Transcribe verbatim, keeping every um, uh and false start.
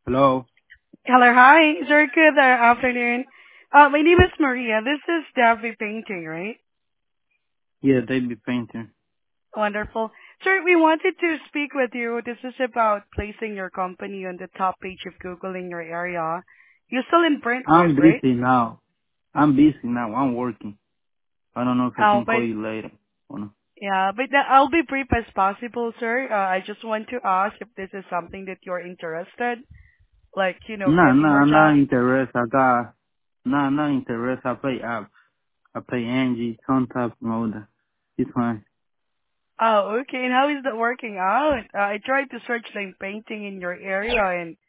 Hello. Hello, hi, sir. Good uh, afternoon. Uh, my name is Maria. This is Davy Painting, right? Yeah, they be painting. Wonderful. Sir, we wanted to speak with you. This is about placing your company on the top page of Google in your area. You're still in I'm Brentwood, right? busy now. I'm busy now. I'm working. I don't know if I Oh, can but call you later. Or no. yeah, but that, I'll be brief as possible, sir. Uh, I just want to ask if this is something that you're interested, like, you know, Nah, getting nah, more I'm not jobs. interested. I got, nah, I'm not interested. I pay apps. I pay Angie, Contact, and all that. It's fine. Oh, okay. And how is that working out? Uh, I tried to search like painting in your area, and